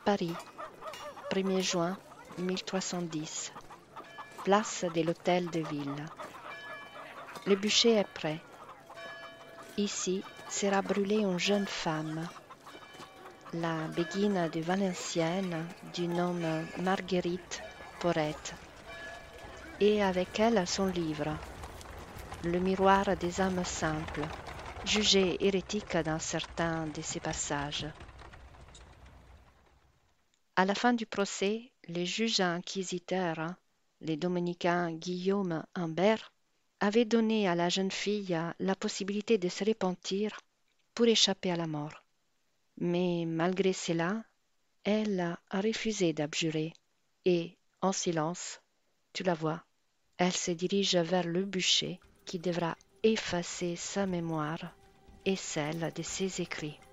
Paris, 1er juin 1310. Place de l'Hôtel de Ville. Le bûcher est prêt. Ici sera brûlée une jeune femme, la béguine de Valenciennes du nom Marguerite Porrette, et avec elle son livre, Le miroir des âmes simples, jugé hérétique dans certains de ses passages. À la fin du procès, les juges inquisiteurs, les dominicains Guillaume Humbert, avaient donné à la jeune fille la possibilité de se repentir pour échapper à la mort. Mais malgré cela, elle a refusé d'abjurer et, en silence, tu la vois, elle se dirige vers le bûcher qui devra effacer sa mémoire et celle de ses écrits.